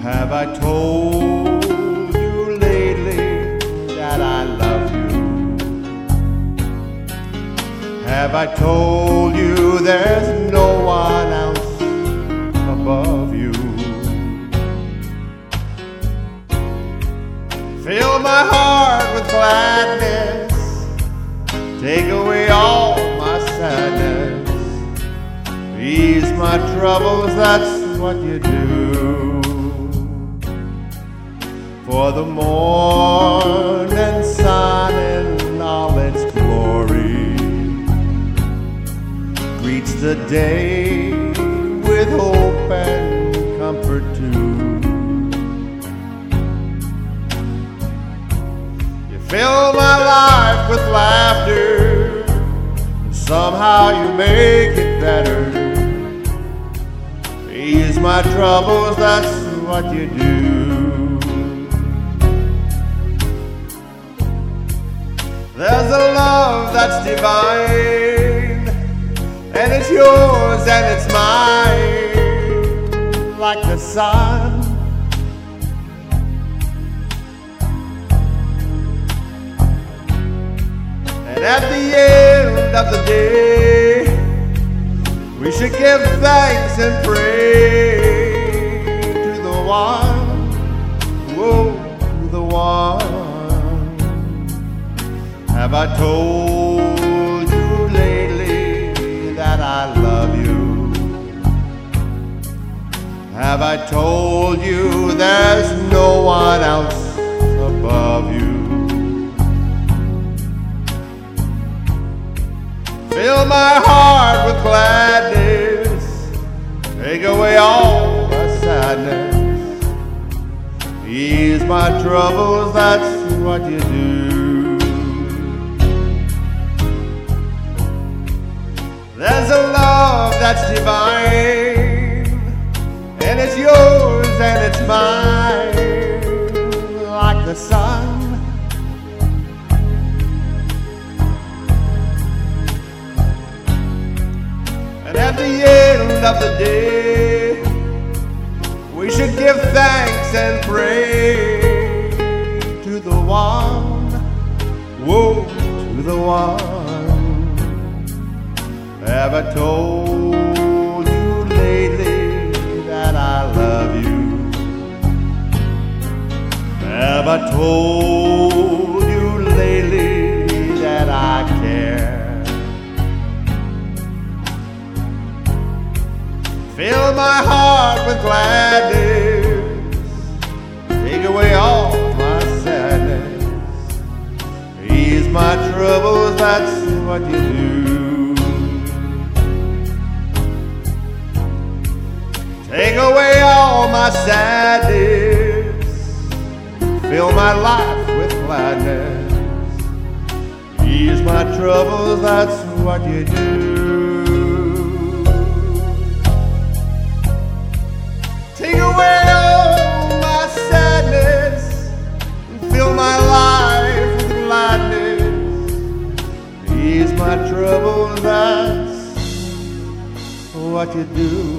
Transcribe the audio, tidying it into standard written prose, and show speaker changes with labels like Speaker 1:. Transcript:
Speaker 1: Have I told you lately that I love you? Have I told you there's no one else above you? Fill my heart with gladness, take away all my sadness, ease my troubles, that's what you do. For the morning sun in all its glory greets the day with hope and comfort too. You fill my life with laughter, and somehow you make it better. Ease my troubles, that's what you do. There's a love that's divine, and it's yours and it's mine, like the sun. And at the end of the day, we should give thanks and pray to the one, whoa, the one. Have I told you lately that I love you? Have I told you there's no one else above you? Fill my heart with gladness, take away all my sadness, ease my troubles, that's what you do. There's a love that's divine, and it's yours and it's mine, like the sun. And at the end of the day, we should give thanks and pray to the one, whoa, to the one. Have I told you lately that I love you? Have I told you lately that I care? Fill my heart with gladness, take away all my sadness, ease my troubles, that's what you do. Take away all my sadness, fill my life with gladness, ease my troubles, that's what you do. Take away all my sadness, fill my life with gladness, ease my troubles, that's what you do.